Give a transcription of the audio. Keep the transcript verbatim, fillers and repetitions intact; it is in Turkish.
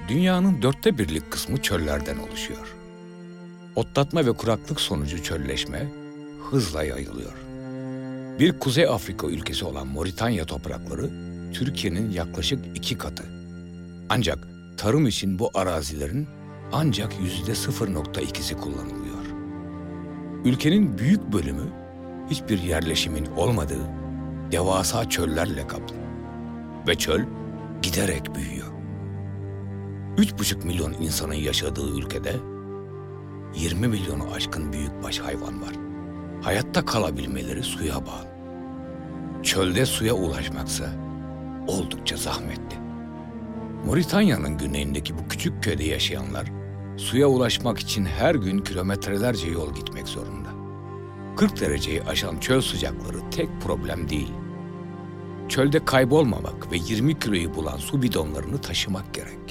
Dünyanın dörtte birlik kısmı çöllerden oluşuyor. Otlatma ve kuraklık sonucu çölleşme hızla yayılıyor. Bir Kuzey Afrika ülkesi olan Moritanya toprakları Türkiye'nin yaklaşık iki katı. Ancak tarım için bu arazilerin ancak yüzde sıfır nokta ikisi kullanılıyor. Ülkenin büyük bölümü hiçbir yerleşimin olmadığı devasa çöllerle kaplı. Ve çöl giderek büyüyor. Üç buçuk milyon insanın yaşadığı ülkede yirmi milyonu aşkın büyükbaş hayvan var. Hayatta kalabilmeleri suya bağlı. Çölde suya ulaşmaksa oldukça zahmetli. Moritanya'nın güneyindeki bu küçük köyde yaşayanlar suya ulaşmak için her gün kilometrelerce yol gitmek zorunda. kırk dereceyi aşan çöl sıcakları tek problem değil. Çölde kaybolmamak ve yirmi kiloyu bulan su bidonlarını taşımak gerek.